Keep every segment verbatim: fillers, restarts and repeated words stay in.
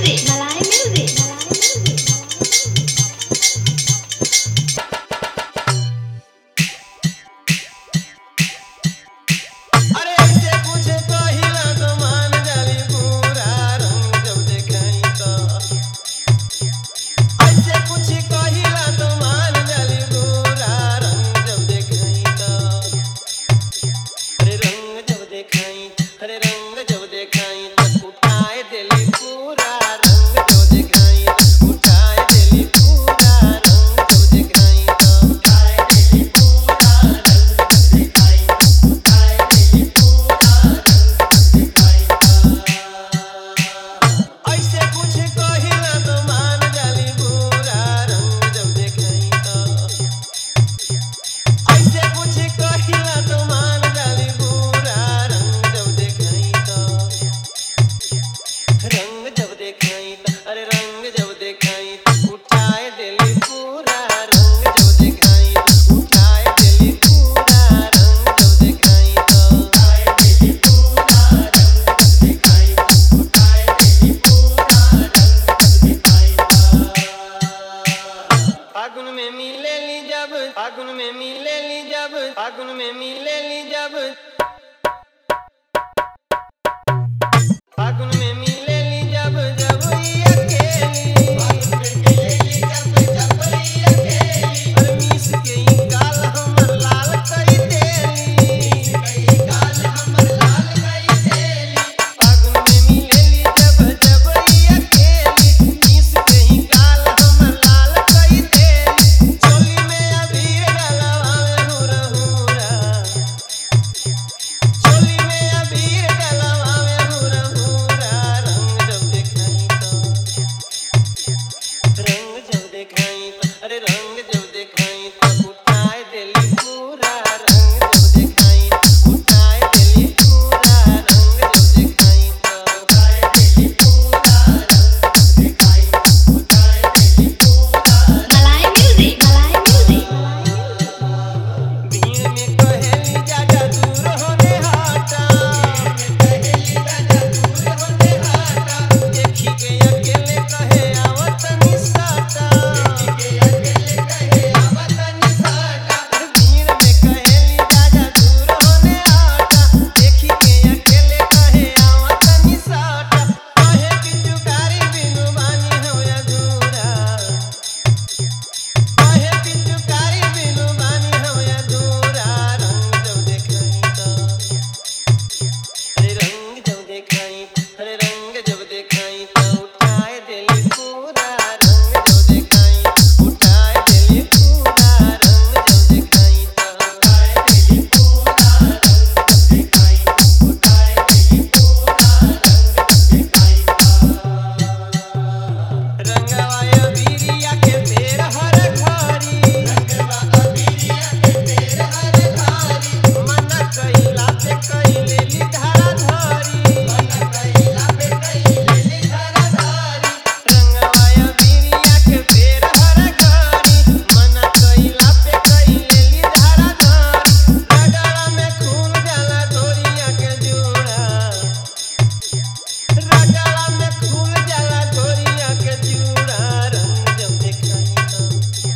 music, Malay music, Malay music. अरे ऐसे कुछ कहिला तो मान जाली पूरा रंग जब देखाई तो ऐसे कुछ कहिला तो मान जाली पूरा रंग जब देखाई तो अरे रंग जब देखाई अरे रंग जब देखाई तो उठाए दिली पूरा रंग जब देखाई उठाए दिली पूरा रंग जब देखाई तो उठाए दिली पूरा रंग जब देखाई उठाए दिली पूरा रंग जब देखाई ऐसे कुछ कहिला तो मान जाली पूरा रंग जब देखाई तो ऐसे कुछ कहिला तो मान जाली पूरा रंग जब देखाई तो रंग जब देखाई तो अरे रंग जब देखाई तो उठाए दिली पूरा रंग जब देखाई उठाए दिली पूरा रंग जब देखाई तो उठाए दिली पूरा रंग जब देखाई उठाए दिली पूरा रंग जब देखाई फागुन में मिलेली जब फागुन में मिलेली जब फागुन में मिलेली जब फागुन में मिलेली जब जब ई अकेली फागुन में मिलेली जब जब ई अकेली अरे मिस के ई गाल हमर लाल कई देली मिस के ई गाल हमर लाल कई देली फागुन में मिलेली जब जब ई अकेली मिस के ई गाल हमर लाल कई देली चोली में अबीर डलवावे हुरा हुरा चोली में अबीर डलवावे हुरा हुरा रंग जब देखाई तो रंग जब देखाई तो अरे रंग जब देखाई तो उठाए दिली पूरा रंग जब देखाई उठाए दिली पूरा रंग जब देखाई तो उठाए दिली पूरा रंग जब देखाई उठाए दिली पूरा Malay music, Malay music, Malay music. भीड़ में कहेली जाजा दूर होने हटा कहेली जाजा दूर होने हटा देखी के अकेले कहे आवत निसाटा देखी के अकेले कहे आवत निसाटा भीड़ में कहेली जाजा दूर होने हटा देखी के अकेले कहे आवत निसाटा कहे कि जुगारी बिनु बानी हो अधूरा कहे कि जुगारी बिनु बानी हो अधूरा रंग जब देखाई तो अरे रंग जब देखाई अरे रंग जब देखाई तो उठाए दिली पूरा रंग जब देखाई उठाए दिली पूरा रंग जब देखाई तो उठाए दिली पूरा रंग जब देखाई उठाए दिली पूरा रंग जब देखाई रंगवा अबीरिया के बेर हर घड़ी रंगवा अबीरिया के बेर हर घड़ी मन कइला पे कइले ली धारा धारी मन कइला पे कइले ली धारा धारी रंगवा अबीरिया के बेर हर घड़ी मन कइला पे कइले ली धारा धारी रगड़ा में खून जाला डोरिया के जोड़ा रगड़ा में खून जाला डोरिया के जोड़ा रंग जब देखाई तो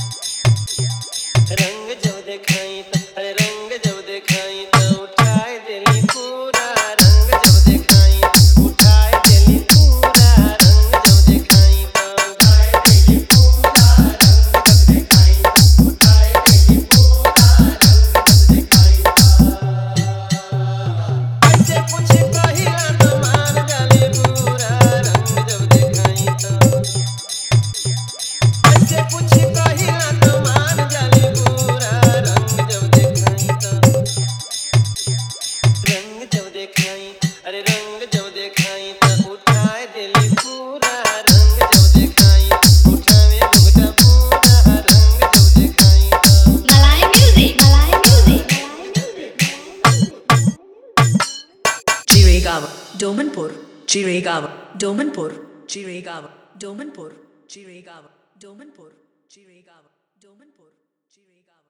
रंग जब देखाई तो अरे रंग जब देखाई तो उठाए दिली पूरा रंग जब देखाई उठाए दिली पूरा रंग जब देखाई तो उठाए दिली पूरा रंग जब देखाई उठाए दिली पूरा रंग जब देखाई ऐसे कुछ कहिला तो मान जाली पूरा रंग जब देखाई तो ऐसे कुछ कहिला तो मान जाली पूरा रंग जब देखाई तो रंग जब देखाई अरे रंग जब देखाई तो उठाए दिली पूरा रंग जब देखाई उठावे घुघटा पूरा रंग जब देखाई तो Malay music, Malay music, Malay music. Chiregaon, Domanpur, Chiregaon, Domanpur, Chiregaon, Domanpur, Chiregaon, Domanpur, Chiregaon, Domanpur, Chiregaon.